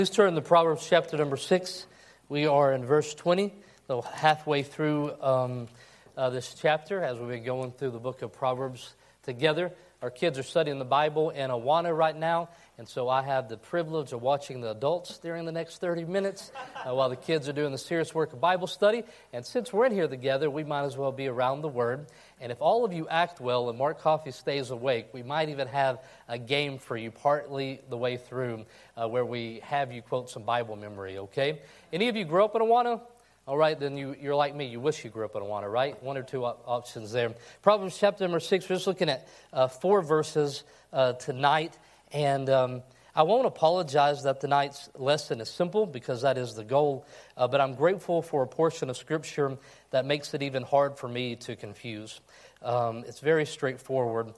Please turn to Proverbs chapter number 6. We are in verse 20, so halfway through this chapter as we've been going through the book of Proverbs together. Our kids are studying the Bible in Awana right now, and so I have the privilege of watching the adults during the next 30 minutes while the kids are doing the serious work of Bible study. And since we're in here together, we might as well be around the Word. And if all of you act well and Mark Coffey stays awake, we might even have a game for you partly the way through where we have you quote some Bible memory, okay? Any of you grew up in Awana? All right, then you're like me. You wish you grew up in Awana, right? One or two options there. Proverbs chapter number 6, we're just looking at 4 verses tonight. And I won't apologize that tonight's lesson is simple because that is the goal. But I'm grateful for a portion of Scripture that makes it even hard for me to confuse. It's very straightforward.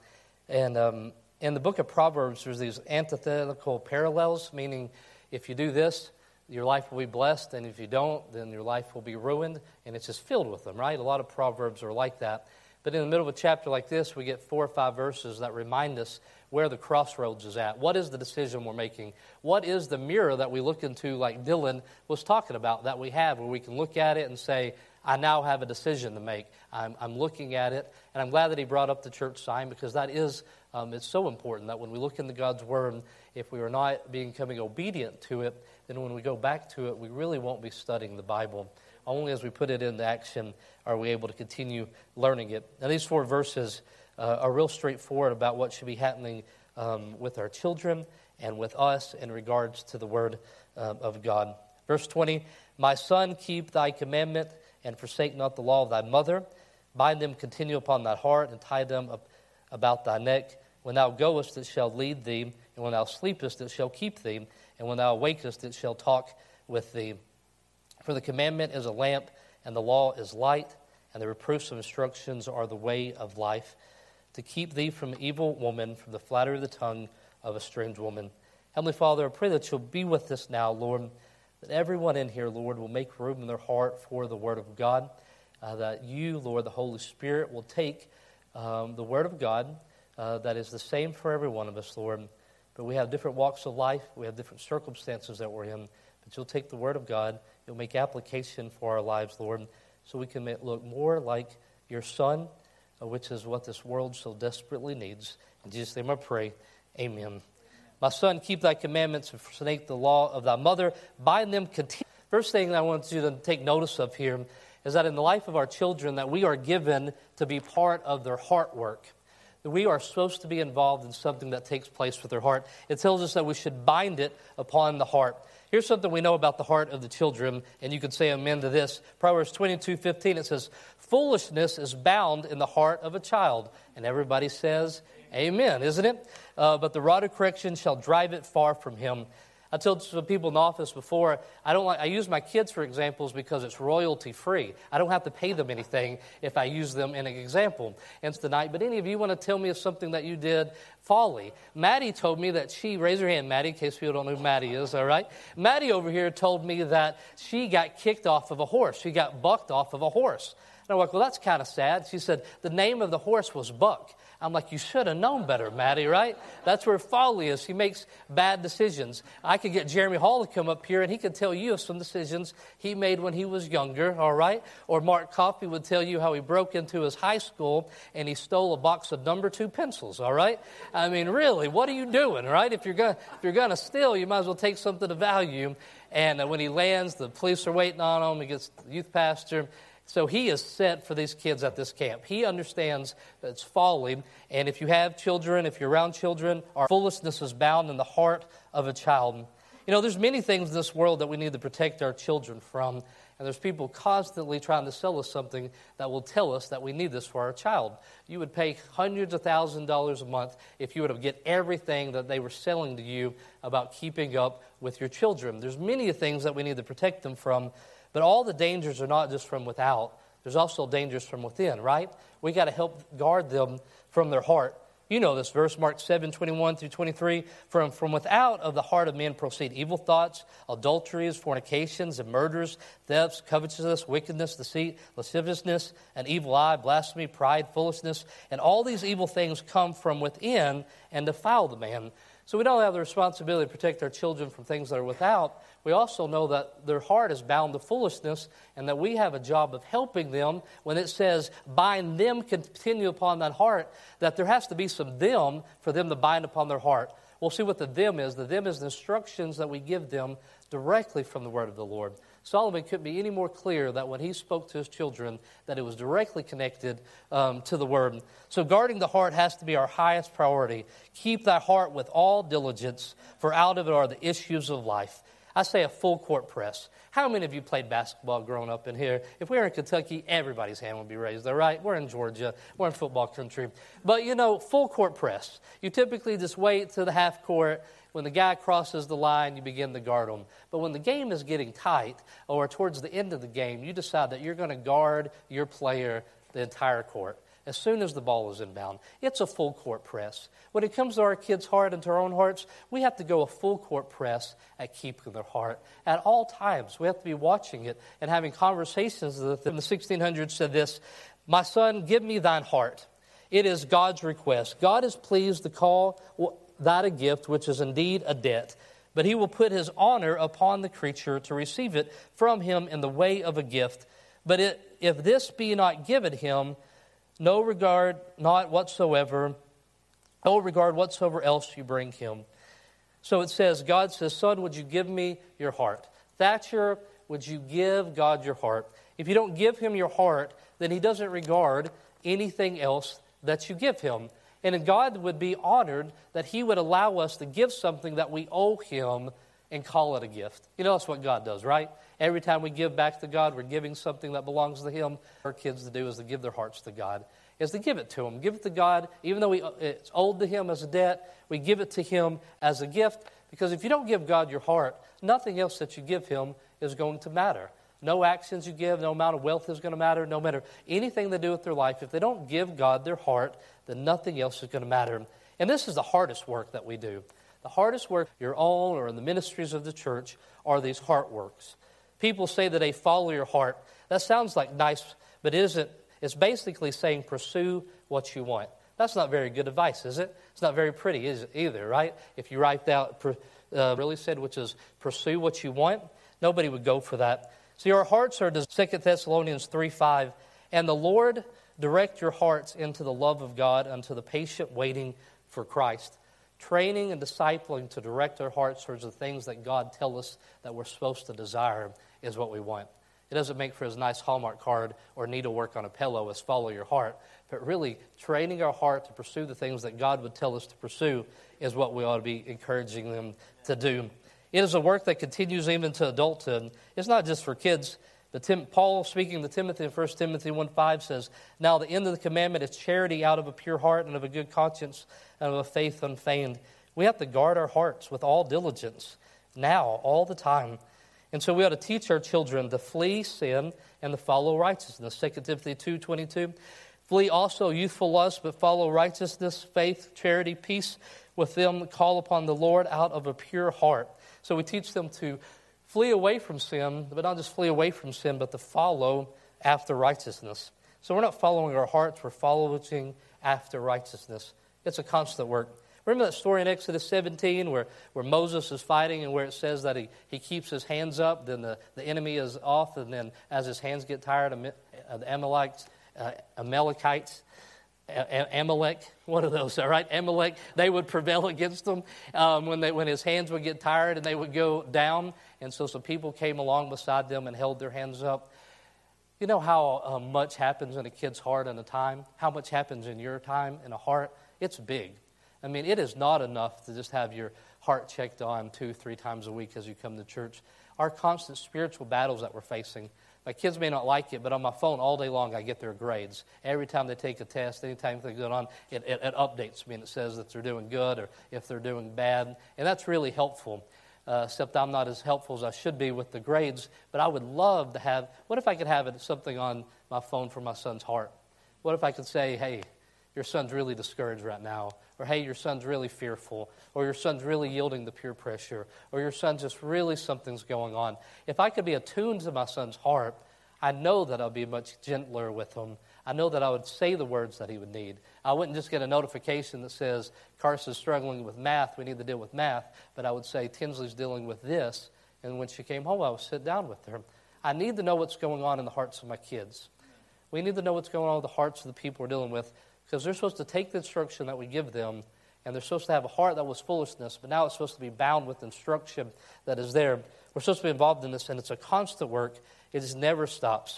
And in the book of Proverbs, there's these antithetical parallels, meaning if you do this, your life will be blessed, and if you don't, then your life will be ruined, and it's just filled with them, right? A lot of Proverbs are like that. But in the middle of a chapter like this, we get 4 or 5 verses that remind us where the crossroads is at. What is the decision we're making? What is the mirror that we look into, like Dylan was talking about, that we have, where we can look at it and say, I now have a decision to make. I'm looking at it, and I'm glad that he brought up the church sign, because that is, it's so important that when we look into God's Word, if we are not becoming obedient to it, then when we go back to it, we really won't be studying the Bible. Only as we put it into action are we able to continue learning it. Now, these 4 verses are real straightforward about what should be happening with our children and with us in regards to the Word of God. Verse 20, My son, keep thy commandment and forsake not the law of thy mother. Bind them continue upon thy heart and tie them up about thy neck. When thou goest, it shall lead thee, and when thou sleepest, it shall keep thee, and when thou awakest, it shall talk with thee. For the commandment is a lamp, and the law is light, and the reproofs of instructions are the way of life, to keep thee from evil woman, from the flattery of the tongue of a strange woman. Heavenly Father, I pray that you'll be with us now, Lord, that everyone in here, Lord, will make room in their heart for the Word of God, that you, Lord, the Holy Spirit, will take the Word of God that is the same for every one of us, Lord. But we have different walks of life. We have different circumstances that we're in. But you'll take the Word of God. You'll make application for our lives, Lord, so we can look more like your Son, which is what this world so desperately needs. In Jesus' name I pray, amen. My son, keep thy commandments and forsake the law of thy mother. Bind them continually. First thing I want you to take notice of here is that in the life of our children that we are given to be part of their heart work. We are supposed to be involved in something that takes place with their heart. It tells us that we should bind it upon the heart. Here's something we know about the heart of the children, and you could say amen to this. Proverbs 22:15, it says, foolishness is bound in the heart of a child. And everybody says amen, isn't it? But the rod of correction shall drive it far from him. I told some people in the office before, I use my kids for examples because it's royalty free. I don't have to pay them anything if I use them in an example. And tonight, but any of you want to tell me of something that you did folly? Maddie told me that raise your hand, Maddie, in case people don't know who Maddie is, all right? Maddie over here told me that she got kicked off of a horse. She got bucked off of a horse. And I'm like, well, that's kind of sad. She said, the name of the horse was Buck. I'm like, you should have known better, Maddie, right? That's where folly is. She makes bad decisions. I could get Jeremy Hall to come up here, and he could tell you of some decisions he made when he was younger, all right? Or Mark Coffey would tell you how he broke into his high school, and he stole a box of number 2 pencils, all right? I mean, really, what are you doing, right? If you're gonna steal, you might as well take something of value. And when he lands, the police are waiting on him. He gets the youth pastor. So he is set for these kids at this camp. He understands that it's folly. And if you have children, if you're around children, our foolishness is bound in the heart of a child. You know, there's many things in this world that we need to protect our children from. And there's people constantly trying to sell us something that will tell us that we need this for our child. You would pay hundreds of thousands of dollars a month if you would have get everything that they were selling to you about keeping up with your children. There's many things that we need to protect them from. But all the dangers are not just from without. There's also dangers from within, right? We got to help guard them from their heart. You know this verse, Mark 7:21 through 23. From without of the heart of men proceed evil thoughts, adulteries, fornications, and murders, thefts, covetousness, wickedness, deceit, lasciviousness, an evil eye, blasphemy, pride, foolishness. And all these evil things come from within and defile the man. So we don't have the responsibility to protect our children from things that are without. We also know that their heart is bound to foolishness and that we have a job of helping them. When it says, bind them continue upon that heart, that there has to be some them for them to bind upon their heart. We'll see what the them is. The them is the instructions that we give them directly from the word of the Lord. Solomon couldn't be any more clear that when he spoke to his children, that it was directly connected to the word. So guarding the heart has to be our highest priority. Keep thy heart with all diligence, for out of it are the issues of life. I say a full court press. How many of you played basketball growing up in here? If we were in Kentucky, everybody's hand would be raised, all right? We're in Georgia. We're in football country. But, full court press. You typically just wait to the half court. When the guy crosses the line, you begin to guard him. But when the game is getting tight, or towards the end of the game, you decide that you're going to guard your player the entire court as soon as the ball is inbound. It's a full court press. When it comes to our kids' heart and to our own hearts, we have to go a full court press at keeping their heart. At all times, we have to be watching it and having conversations with them. The 1600s said this, "My son, give me thine heart. It is God's request. God is pleased to call that a gift, which is indeed a debt. But he will put his honor upon the creature to receive it from him in the way of a gift. But if this be not given him, no regard whatsoever else you bring him." So it says, God says, "Son, would you give me your heart?" Thatcher, would you give God your heart? If you don't give him your heart, then he doesn't regard anything else that you give him. And God would be honored that he would allow us to give something that we owe him and call it a gift. That's what God does, right? Every time we give back to God, we're giving something that belongs to him. Our kids to do is to give their hearts to God, is to give it to him. Give it to God. Even though it's owed to him as a debt, we give it to him as a gift. Because if you don't give God your heart, nothing else that you give him is going to matter. No actions you give, no amount of wealth is going to matter, no matter anything they do with their life. If they don't give God their heart, then nothing else is going to matter. And this is the hardest work that we do. The hardest work, your own or in the ministries of the church, are these heart works. People say that they follow your heart. That sounds like nice, but it isn't. It's basically saying pursue what you want. That's not very good advice, is it? It's not very pretty, is it either, right? If you write out really said, which is pursue what you want, nobody would go for that. See, our hearts are, 2 Thessalonians 3:5, "And the Lord direct your hearts into the love of God unto the patient waiting for Christ." Training and discipling to direct our hearts towards the things that God tells us that we're supposed to desire is what we want. It doesn't make for as nice Hallmark card or needlework on a pillow as follow your heart. But really, training our heart to pursue the things that God would tell us to pursue is what we ought to be encouraging them to do. It is a work that continues even to adulthood. It's not just for kids. But Paul, speaking to Timothy in 1 Timothy 1:5, says, "Now the end of the commandment is charity out of a pure heart and of a good conscience and of a faith unfeigned." We have to guard our hearts with all diligence, now, all the time. And so we ought to teach our children to flee sin and to follow righteousness. 2 Timothy 2:22, "Flee also youthful lust, but follow righteousness, faith, charity, peace with them that call upon the Lord out of a pure heart." So we teach them to flee away from sin, but not just flee away from sin, but to follow after righteousness. So we're not following our hearts, we're following after righteousness. It's a constant work. Remember that story in Exodus 17 where Moses is fighting and where it says that he keeps his hands up, then the enemy is off, and then as his hands get tired, the Amalekites, Amalek, one of those, all right? Amalek, they would prevail against them when his hands would get tired and they would go down. And so some people came along beside them and held their hands up. You know how much happens in a kid's heart in a time? How much happens in your time in a heart? It's big. I mean, it is not enough to just have your heart checked on 2-3 times a week as you come to church. Our constant spiritual battles that we're facing. My kids may not like it, but on my phone all day long I get their grades. Every time they take a test, anytime they go on, it updates me and it says that they're doing good or if they're doing bad. And that's really helpful, except I'm not as helpful as I should be with the grades. But I would love to have, what if I could have something on my phone for my son's heart? What if I could say, hey, your son's really discouraged right now, or hey, your son's really fearful, or your son's really yielding to peer pressure, or your son just really something's going on. If I could be attuned to my son's heart, I know that I'll be much gentler with him. I know that I would say the words that he would need. I wouldn't just get a notification that says, Carson's struggling with math, we need to deal with math, but I would say, Tinsley's dealing with this, and when she came home, I would sit down with her. I need to know what's going on in the hearts of my kids. We need to know what's going on with the hearts of the people we're dealing with, because they're supposed to take the instruction that we give them, and they're supposed to have a heart that was foolishness, but now it's supposed to be bound with instruction that is there. We're supposed to be involved in this, and it's a constant work. It just never stops.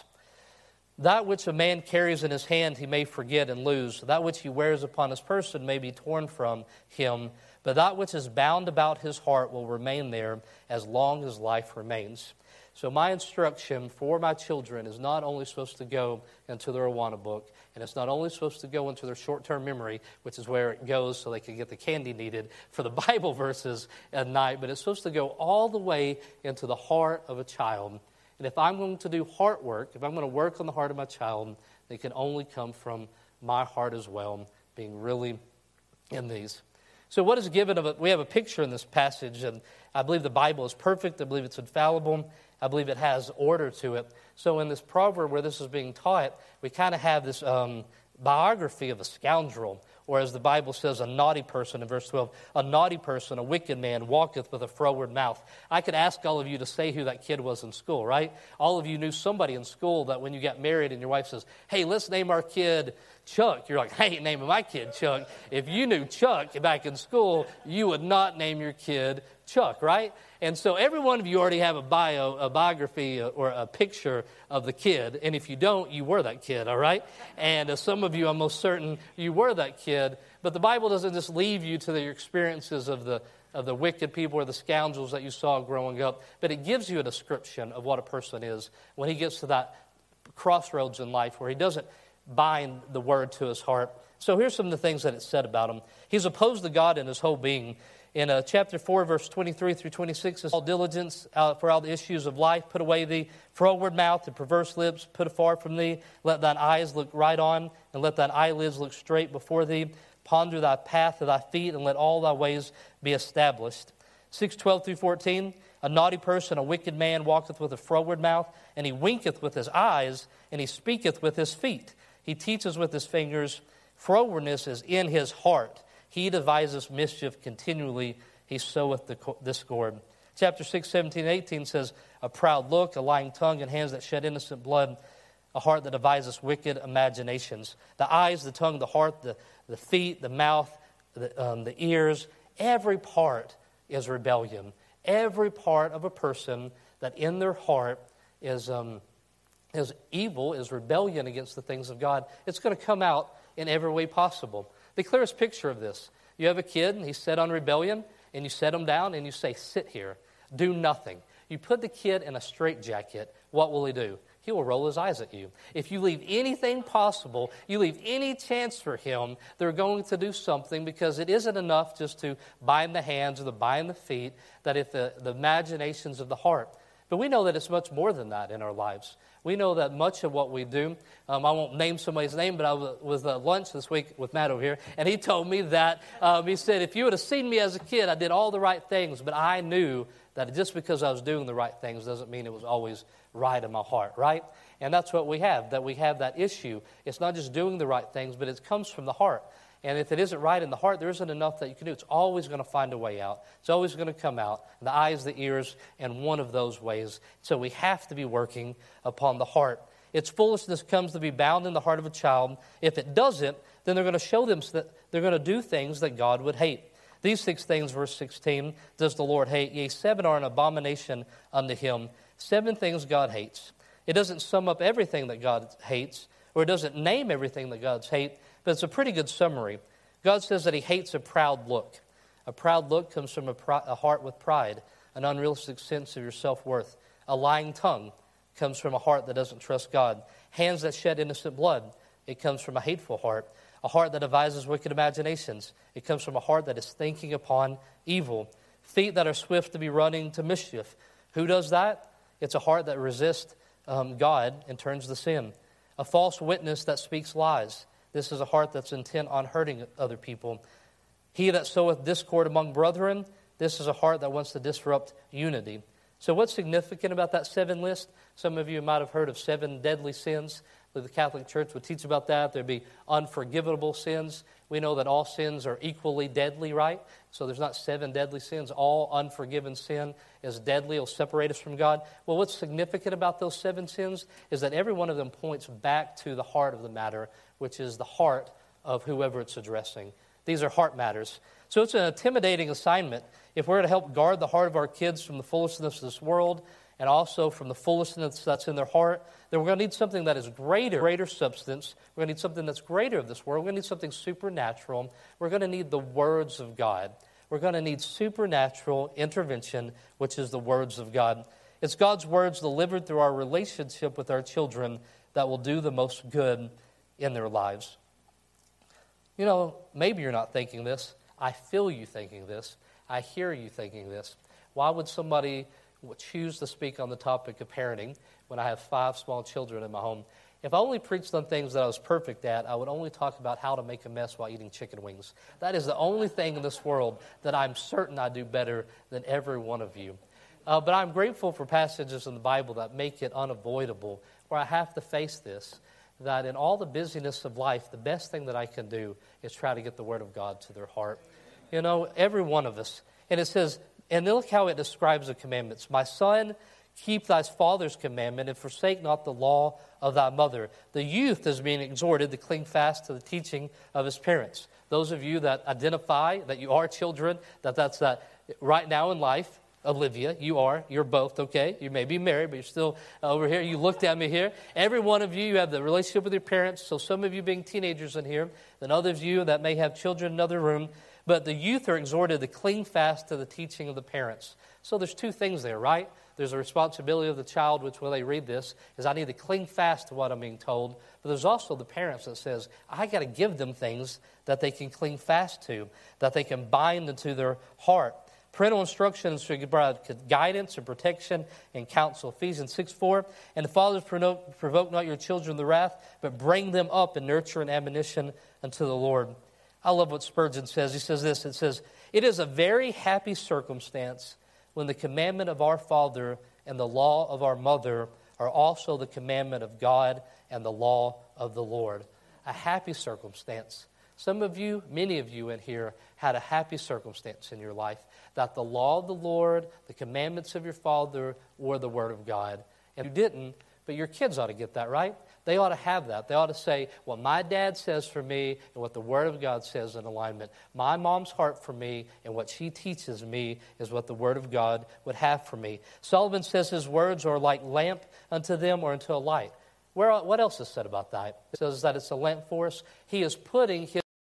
That which a man carries in his hand he may forget and lose. That which he wears upon his person may be torn from him, but that which is bound about his heart will remain there as long as life remains. So my instruction for my children is not only supposed to go into their Awana book, and it's not only supposed to go into their short-term memory, which is where it goes so they can get the candy needed for the Bible verses at night, but it's supposed to go all the way into the heart of a child. And if I'm going to do heart work, if I'm going to work on the heart of my child, it can only come from my heart as well, being really in these. So what is given of it? We have a picture in this passage, and I believe the Bible is perfect. I believe it's infallible. I believe it has order to it. So in this proverb where this is being taught, we kind of have this biography of a scoundrel, or as the Bible says, a naughty person in verse 12. A naughty person, a wicked man, walketh with a froward mouth. I could ask all of you to say who that kid was in school, right? All of you knew somebody in school that when you got married and your wife says, hey, let's name our kid Chuck. You're like, I ain't naming my kid Chuck. If you knew Chuck back in school, you would not name your kid Chuck, right? And so every one of you already have a biography or a picture of the kid. And if you don't, you were that kid, all right? And some of you, I'm most certain you were that kid. But the Bible doesn't just leave you to your experiences of the wicked people or the scoundrels that you saw growing up, but it gives you a description of what a person is when he gets to that crossroads in life where he doesn't bind the word to his heart. So here's some of the things that it said about him. He's opposed to God in his whole being. In chapter 4, verse 23 through 26, all diligence for all the issues of life. Put away the froward mouth, the perverse lips, put afar from thee. Let thine eyes look right on, and let thine eyelids look straight before thee. Ponder thy path of thy feet, and let all thy ways be established. 6:12 through 14, a naughty person, a wicked man, walketh with a froward mouth, and he winketh with his eyes, and he speaketh with his feet. He teaches with his fingers. Frowardness is in his heart. He deviseth mischief continually. He soweth discord. Chapter 6, 17, 18 says, a proud look, a lying tongue, and hands that shed innocent blood, a heart that deviseth wicked imaginations. The eyes, the tongue, the heart, the feet, the mouth, the ears, every part is rebellion. Every part of a person that in their heart is evil, is rebellion against the things of God. It's going to come out in every way possible. The clearest picture of this, you have a kid and he's set on rebellion, and you set him down and you say, sit here, do nothing. You put the kid in a straitjacket, what will he do? He will roll his eyes at you. If you leave anything possible, you leave any chance for him, they're going to do something, because it isn't enough just to bind the hands or to bind the feet, that if the imaginations of the heart. But we know that it's much more than that in our lives. We know that much of what we do, I won't name somebody's name, but I was at lunch this week with Matt over here, and he told me that, he said, if you would have seen me as a kid, I did all the right things, but I knew that just because I was doing the right things doesn't mean it was always right in my heart, right? And that's what we have that issue. It's not just doing the right things, but it comes from the heart. And if it isn't right in the heart, there isn't enough that you can do. It's always going to find a way out. It's always going to come out. The eyes, the ears, and one of those ways. So we have to be working upon the heart. Its foolishness comes to be bound in the heart of a child. If it doesn't, then they're going to show them that they're going to do things that God would hate. These 6 things, verse 16, does the Lord hate. Yea, 7 are an abomination unto him. 7 things God hates. It doesn't sum up everything that God hates, or it doesn't name everything that God's hate, but it's a pretty good summary. God says that he hates a proud look. A proud look comes from a heart with pride, an unrealistic sense of your self-worth. A lying tongue comes from a heart that doesn't trust God. Hands that shed innocent blood, it comes from a hateful heart. A heart that devises wicked imaginations, it comes from a heart that is thinking upon evil. Feet that are swift to be running to mischief. Who does that? It's a heart that resists God and turns to sin. A false witness that speaks lies. This is a heart that's intent on hurting other people. He that soweth discord among brethren, this is a heart that wants to disrupt unity. So what's significant about that 7 list? Some of you might have heard of 7 deadly sins. The Catholic Church would teach about that. There'd be unforgivable sins. We know that all sins are equally deadly, right? So there's not 7 deadly sins. All unforgiven sin is deadly. It'll separate us from God. Well, what's significant about those 7 sins is that every one of them points back to the heart of the matter, which is the heart of whoever it's addressing. These are heart matters. So it's an intimidating assignment. If we're to help guard the heart of our kids from the foolishness of this world and also from the foolishness that's in their heart, then we're going to need something that is greater substance. We're going to need something that's greater of this world. We're going to need something supernatural. We're going to need the words of God. We're going to need supernatural intervention, which is the words of God. It's God's words delivered through our relationship with our children that will do the most good in their lives. You know, maybe you're not thinking this. I feel you thinking this. I hear you thinking this. Why would somebody choose to speak on the topic of parenting when I have 5 small children in my home? If I only preached on things that I was perfect at, I would only talk about how to make a mess while eating chicken wings. That is the only thing in this world that I'm certain I do better than every one of you. But I'm grateful for passages in the Bible that make it unavoidable, where I have to face this, that in all the busyness of life, the best thing that I can do is try to get the Word of God to their heart. You know, every one of us. And it says, and look how it describes the commandments. My son, keep thy father's commandment and forsake not the law of thy mother. The youth is being exhorted to cling fast to the teaching of his parents. Those of you that identify that you are children, that's right now in life, Olivia, you're both, okay? You may be married, but you're still over here. You looked at me here. Every one of you have the relationship with your parents. So some of you being teenagers in here, then others of you that may have children in another room. But the youth are exhorted to cling fast to the teaching of the parents. So there's 2 things there, right? There's a responsibility of the child, which when they read this, is I need to cling fast to what I'm being told. But there's also the parents that says, I got to give them things that they can cling fast to, that they can bind into their heart. Parental instructions should provide guidance and protection and counsel. Ephesians 6:4, and the fathers provoke not your children to wrath, but bring them up in nurture and admonition unto the Lord. I love what Spurgeon says. He says this, it says, it is a very happy circumstance when the commandment of our Father and the law of our mother are also the commandment of God and the law of the Lord. A happy circumstance. Some of you, many of you in here, had a happy circumstance in your life that the law of the Lord, the commandments of your Father, were the Word of God. And you didn't, but your kids ought to get that, right? They ought to have that. They ought to say what my dad says for me and what the Word of God says in alignment. My mom's heart for me and what she teaches me is what the Word of God would have for me. Solomon says his words are like lamp unto them or unto a light. What else is said about that? It says that it's a lamp for us. He is putting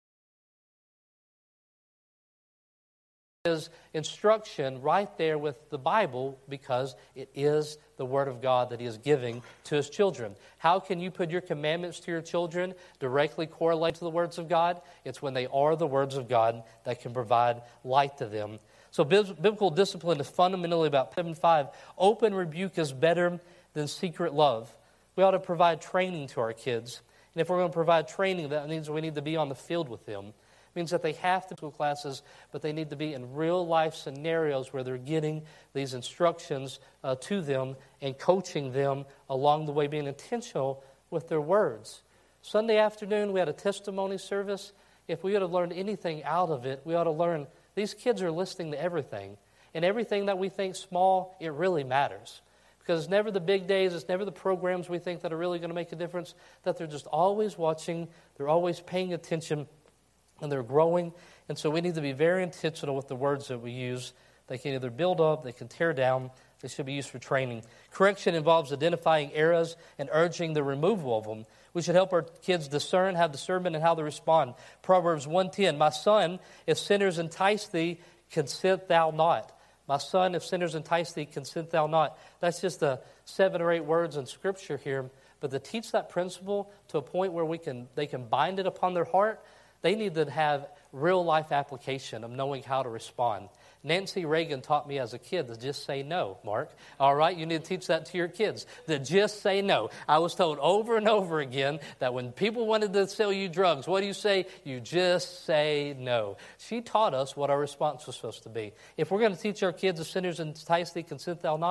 his instruction right there with the Bible because it is the Word of God that He is giving to His children. How can you put your commandments to your children directly correlate to the words of God? It's when they are the words of God that can provide light to them. So biblical discipline is fundamentally about 7:5. Open rebuke is better than secret love. We ought to provide training to our kids. And if we're going to provide training, that means we need to be on the field with them. It means that they have to go to classes, but they need to be in real-life scenarios where they're getting these instructions to them and coaching them along the way, being intentional with their words. Sunday afternoon, we had a testimony service. If we ought to learn anything out of it, we ought to learn these kids are listening to everything. And everything that we think small, it really matters. Because it's never the big days, it's never the programs we think that are really going to make a difference, that they're just always watching, they're always paying attention, and they're growing. And so we need to be very intentional with the words that we use. They can either build up, they can tear down, they should be used for training. Correction involves identifying errors and urging the removal of them. We should help our kids discern, have discernment, and how they respond. Proverbs 1:10, my son, if sinners entice thee, consent thou not. My son, if sinners entice thee, consent thou not. That's just 7 or 8 words in Scripture here. But to teach that principle to a point where they can bind it upon their heart, they need to have real-life application of knowing how to respond. Nancy Reagan taught me as a kid to just say no, Mark. All right, you need to teach that to your kids, to just say no. I was told over and over again that when people wanted to sell you drugs, what do you say? You just say no. She taught us what our response was supposed to be. If we're going to teach our kids, if sinners entice thee, consent thou not,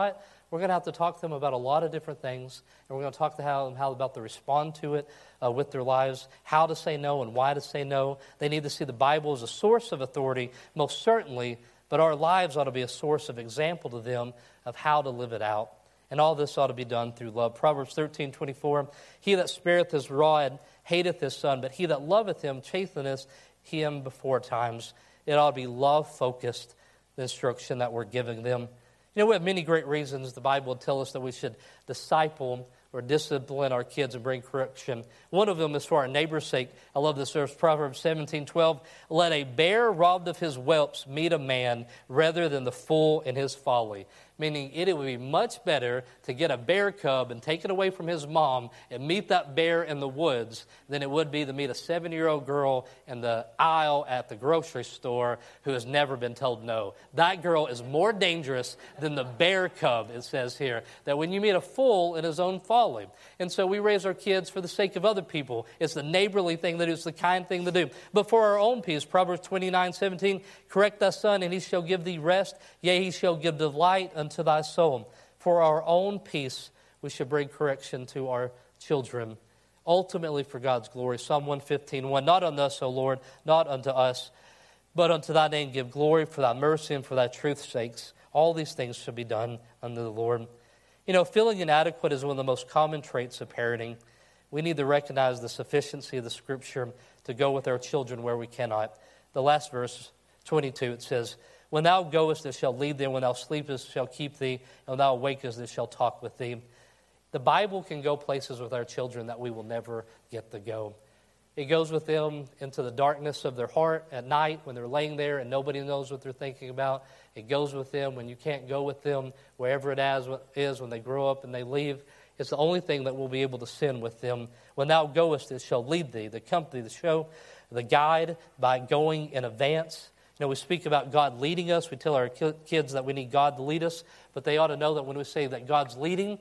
We're going to have to talk to them about a lot of different things, and we're going to talk to them how about to respond to it with their lives, how to say no and why to say no. They need to see the Bible as a source of authority, most certainly, but our lives ought to be a source of example to them of how to live it out. And all this ought to be done through love. Proverbs 13:24, he that spareth his rod hateth his son, but he that loveth him chasteneth him before times. It ought to be love-focused, the instruction that we're giving them. You know, we have many great reasons the Bible would tell us that we should disciple or discipline our kids and bring correction. One of them is for our neighbor's sake. I love this verse, Proverbs 17:12. Let a bear robbed of his whelps meet a man rather than the fool in his folly. Meaning it would be much better to get a bear cub and take it away from his mom and meet that bear in the woods than it would be to meet a 7-year-old girl in the aisle at the grocery store who has never been told no. That girl is more dangerous than the bear cub, it says here. That when you meet a fool in his own folly. And so we raise our kids for the sake of other people. It's the neighborly thing to do. It's the kind thing to do. But for our own peace, Proverbs 29:17, correct thy son, and he shall give thee rest. Yea, he shall give delight unto thy soul. For our own peace, we should bring correction to our children. Ultimately for God's glory. Psalm 115:1, not unto us, O Lord, not unto us, but unto thy name give glory for thy mercy and for thy truth's sakes. All these things should be done unto the Lord. You know, feeling inadequate is one of the most common traits of parenting. We need to recognize the sufficiency of the Scripture to go with our children where we cannot. The last verse, 22, it says, when thou goest, it shall lead thee, and when thou sleepest, it shall keep thee, and when thou awakest, it shall talk with thee. The Bible can go places with our children that we will never get to go. It goes with them into the darkness of their heart at night when they're laying there and nobody knows what they're thinking about. It goes with them when you can't go with them, wherever it is when they grow up and they leave. It's the only thing that we'll be able to sin with them. When thou goest, it shall lead thee, the company, the show, the guide, by going in advance. You know, we speak about God leading us. We tell our kids that we need God to lead us, but they ought to know that when we say that God's leading,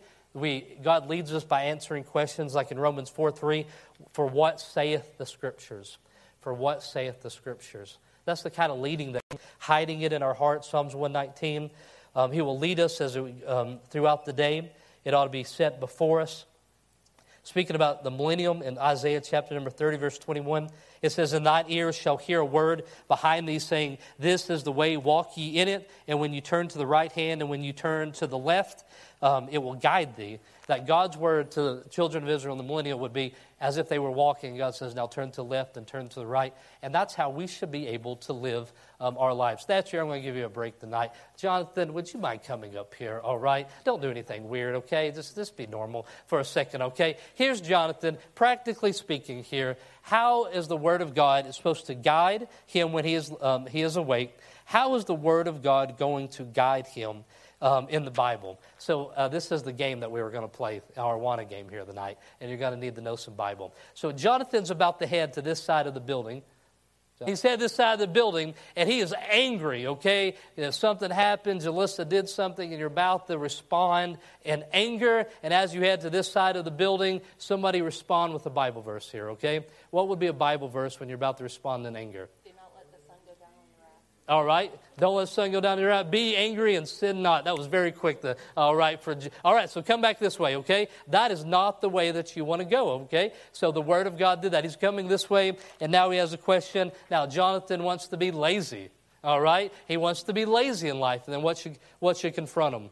God leads us by answering questions like in Romans 4:3, for what saith the Scriptures? For what saith the Scriptures? That's the kind of leading that hiding it in our hearts. Psalms 119. He will lead us as throughout the day. It ought to be set before us. Speaking about the millennium in Isaiah chapter number 30, verse 21, it says, and thine ears shall hear a word behind thee saying, this is the way, walk ye in it. And when you turn to the right hand and when you turn to the left, it will guide thee. That God's word to the children of Israel in the millennium would be as if they were walking. God says, now turn to the left and turn to the right. And that's how we should be able to live our lives. Thatcher, I'm going to give you a break tonight. Jonathan, would you mind coming up here, all right? Don't do anything weird, okay? Just be normal for a second, okay? Here's Jonathan, practically speaking here. How is the Word of God supposed to guide him when he is awake? How is the Word of God going to guide him in the Bible? So this is the game that we were going to play, our Awana game here tonight, and you're going to need to know some Bible. So Jonathan's about to head to this side of the building. He's headed this side of the building, and he is angry, okay? If something happens, Alyssa did something, and you're about to respond in anger, and as you head to this side of the building, somebody respond with a Bible verse here, okay? What would be a Bible verse when you're about to respond in anger? Do not let the sun go down on your wrath. All right. Don't let the sun go down your wrath. Be angry and sin not. That was very quick. All right. So come back this way, okay? That is not the way that you want to go, okay? So the Word of God did that. He's coming this way, and now he has a question. Now, Jonathan wants to be lazy, all right? He wants to be lazy in life. And then what should confront him?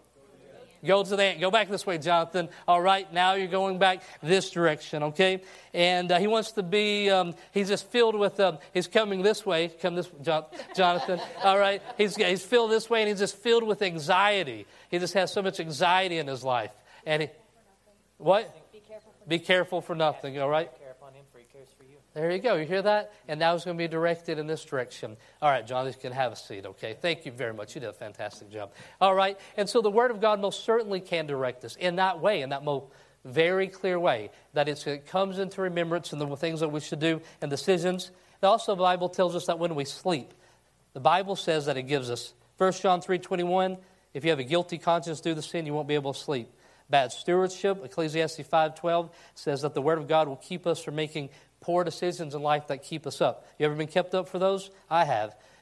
Go back this way, Jonathan. All right, now you're going back this direction, okay? And he wants to be, he's just filled with, he's coming this way. Come this way, Jonathan. All right, he's filled this way, and he's just filled with anxiety. He just has so much anxiety in his life. And what? Be careful for nothing, all right? There you go. You hear that? And now it's going to be directed in this direction. All right, John, you can have a seat, okay? Thank you very much. You did a fantastic job. All right. And so the Word of God most certainly can direct us in that way, in that most very clear way, that it comes into remembrance and the things that we should do and decisions. And also the Bible tells us that when we sleep, the Bible says that it gives us, 1 John 3:21, if you have a guilty conscience due to sin, you won't be able to sleep. Bad stewardship, Ecclesiastes 5:12, says that the Word of God will keep us from making poor decisions in life that keep us up. You ever been kept up for those? I have.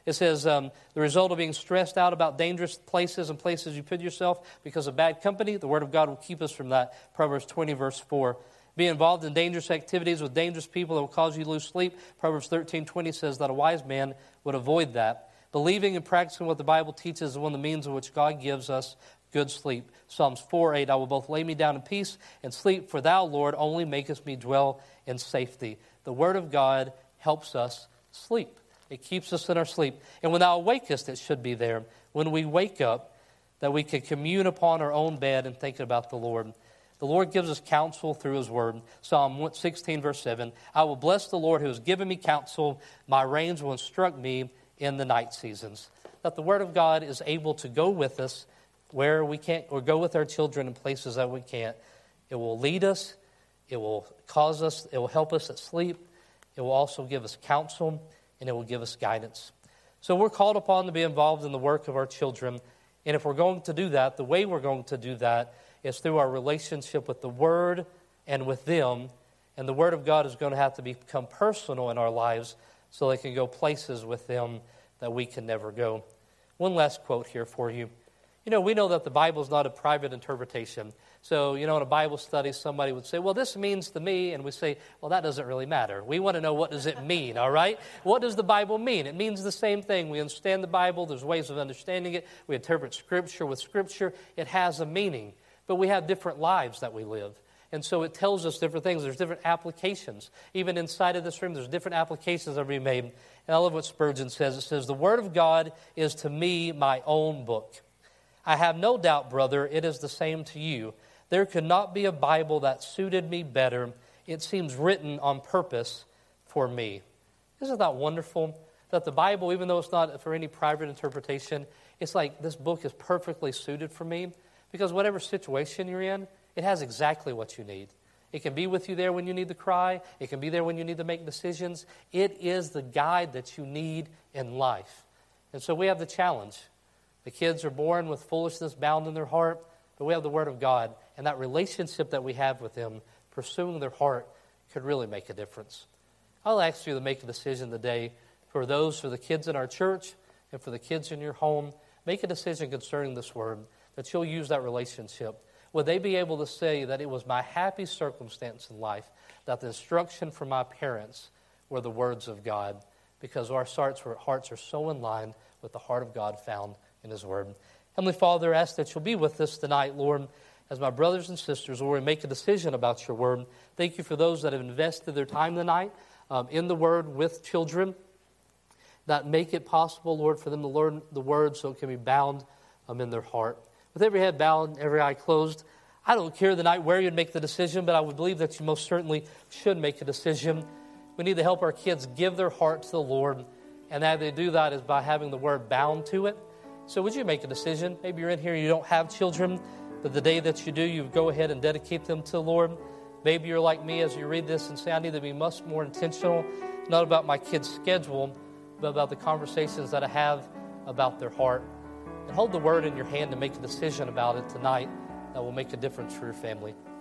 It says, the result of being stressed out about dangerous places and places you put yourself because of bad company, the Word of God will keep us from that. Proverbs 20, verse 4. Be involved in dangerous activities with dangerous people that will cause you to lose sleep. Proverbs 13:20 says that a wise man would avoid that. Believing and practicing what the Bible teaches is one of the means in which God gives us good sleep. Psalms 4:8, I will both lay me down in peace and sleep, for thou, Lord, only makest me dwell in safety. The Word of God helps us sleep. It keeps us in our sleep. And when thou awakest, it should be there. When we wake up, that we can commune upon our own bed and think about the Lord. The Lord gives us counsel through His Word. Psalm 16, verse 7, I will bless the Lord who has given me counsel. My reins will instruct me in the night seasons. That the Word of God is able to go with us where we can't, or go with our children in places that we can't. It will lead us. It will cause us. It will help us at sleep. It will also give us counsel, and it will give us guidance. So we're called upon to be involved in the work of our children. And if we're going to do that, the way we're going to do that is through our relationship with the Word and with them. And the Word of God is going to have to become personal in our lives so they can go places with them that we can never go. One last quote here for you. You know, we know that the Bible is not a private interpretation. So, you know, in a Bible study, somebody would say, well, this means to me. And we say, well, that doesn't really matter. We want to know, what does it mean, all right? What does the Bible mean? It means the same thing. We understand the Bible. There's ways of understanding it. We interpret Scripture with Scripture. It has a meaning. But we have different lives that we live. And so it tells us different things. There's different applications. Even inside of this room, there's different applications that are being made. And I love what Spurgeon says. It says, the Word of God is to me my own book. I have no doubt, brother, it is the same to you. There could not be a Bible that suited me better. It seems written on purpose for me. Isn't that wonderful? That the Bible, even though it's not for any private interpretation, it's like this book is perfectly suited for me. Because whatever situation you're in, it has exactly what you need. It can be with you there when you need to cry. It can be there when you need to make decisions. It is the guide that you need in life. And so we have the challenge. The kids are born with foolishness bound in their heart, but we have the Word of God. And that relationship that we have with them, pursuing their heart, could really make a difference. I'll ask you to make a decision today for the kids in our church and for the kids in your home. Make a decision concerning this Word, that you'll use that relationship. Would they be able to say that it was my happy circumstance in life, that the instruction from my parents were the words of God, because our hearts are so in line with the heart of God found in His Word. Heavenly Father, I ask that you'll be with us tonight, Lord, as my brothers and sisters, Lord, we make a decision about your Word. Thank you for those that have invested their time tonight in the Word with children, that make it possible, Lord, for them to learn the Word so it can be bound in their heart. With every head bowed and every eye closed, I don't care the night where you'd make the decision, but I would believe that you most certainly should make a decision. We need to help our kids give their heart to the Lord, and how they do that is by having the Word bound to it. So would you make a decision? Maybe you're in here and you don't have children, but the day that you do, you go ahead and dedicate them to the Lord. Maybe you're like me as you read this and say, I need to be much more intentional, not about my kids' schedule, but about the conversations that I have about their heart. And hold the Word in your hand and make a decision about it tonight that will make a difference for your family.